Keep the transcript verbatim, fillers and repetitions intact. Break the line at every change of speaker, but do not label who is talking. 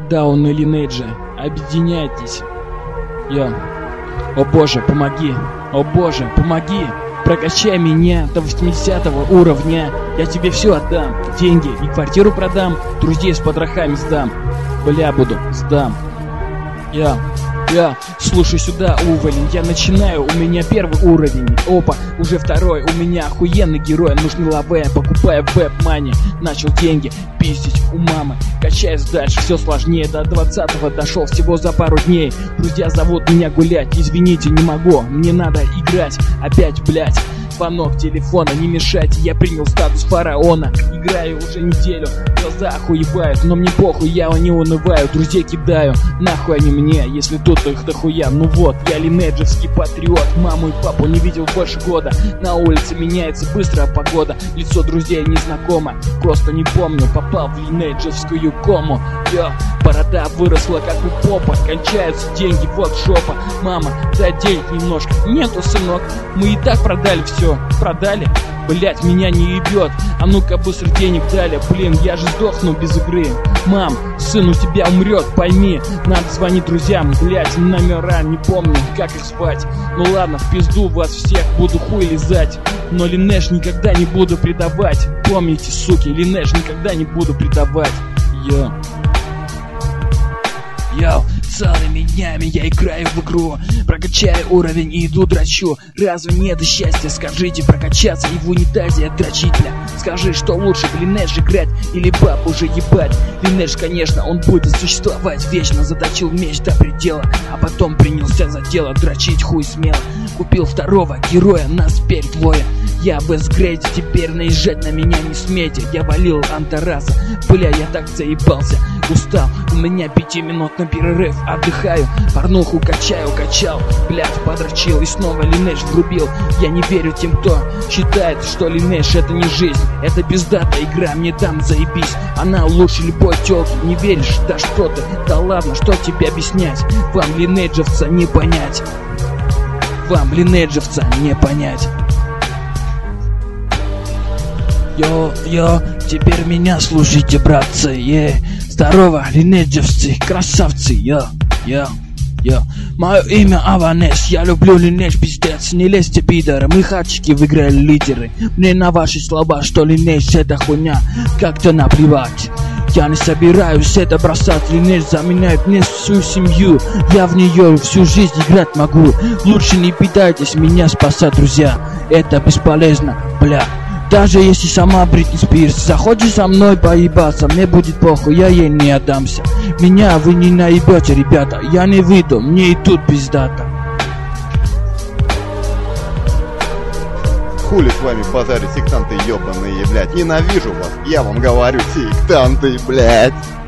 Даун или Неджи, объединяйтесь. Я. О боже, помоги. О боже, помоги. Прокачай меня до восьмидесятого уровня. Я тебе все отдам. Деньги и квартиру продам. Друзей с потрохами сдам. Бля, буду, сдам. Я. Я, слушай сюда, уволень, я начинаю, у меня первый уровень. Опа, уже второй, у меня охуенный герой. Нужны лаве, покупая веб-мани. Начал деньги пиздить у мамы. Качаюсь дальше, все сложнее. До двадцатого дошел всего за пару дней. Друзья зовут меня гулять, извините, не могу. Мне надо играть, опять, блять. Звонок телефона, не мешайте, я принял статус фараона. Играю уже неделю, глаза охуевают, но мне похуй, я не унываю. Друзей кидаю, нахуй они мне, если тут их дохуя. Ну вот, я линейджевский патриот, маму и папу не видел больше года. На улице меняется быстро погода, лицо друзей незнакомо. Просто не помню, попал в линейджевскую кому. Йо, борода выросла как у попа, кончаются деньги, вот жопа. Мама, дай денег немножко, нету, сынок, мы и так продали все. Продали? Блять, меня не ебет. А ну-ка быстро денег дали. Блин, я же сдохну без игры. Мам, сын у тебя умрет, пойми. Надо звонить друзьям, блять, номера не помню, как их звать. Ну ладно, в пизду вас всех, буду хуй лизать. Но Линэш никогда не буду предавать. Помните, суки, Линэш никогда не буду предавать. Йо. Йоу, целыми днями я играю в игру, прокачаю уровень и иду драчу. Разве не это счастье? Скажите, прокачаться и в унитазе дрочить, бля. Скажи, что лучше, в Линэш играть или баб уже ебать? Линэш, конечно, он будет существовать вечно. Заточил меч до предела, а потом принялся за дело дрочить хуй смело. Купил второго героя, нас теперь двое. Я в эсгрейде, теперь наезжать на меня не смейте. Я валил Антараса, бля, я так заебался. Устал, у меня пятиминутный перерыв, отдыхаю, порнуху качаю, качал, блядь, подрочил и снова Линэш врубил. Я не верю тем, кто считает, что Линэш это не жизнь, это пиздатая игра, мне там заебись. Она лучше любой тёлки, не веришь? Да что ты, да ладно, что тебе объяснять? Вам, линейджевца, не понять. Вам, линейджевца, не понять. Йо-йо, теперь меня слушайте, братцы, е. Здорово, линейджевцы, красавцы, йо, йо, йо. Мое имя Аванес, я люблю Линэш, пиздец. Не лезьте, пидоры, мы хачики выиграли лидеры. Мне на ваши слова, что Линэш это хуйня, как-то наплевать. Я не собираюсь это бросать, Линэш заменяет мне всю семью. Я в нее всю жизнь играть могу. Лучше не пытайтесь меня спасать, друзья, это бесполезно, бля. Даже если сама Бритни Спирс захочет со мной поебаться, мне будет похуй, я ей не отдамся. Меня вы не наебете, ребята, я не выйду, мне и тут пиздата.
Хули с вами базарить, сектанты ебаные, блядь. Ненавижу вас, я вам говорю, сектанты, блядь.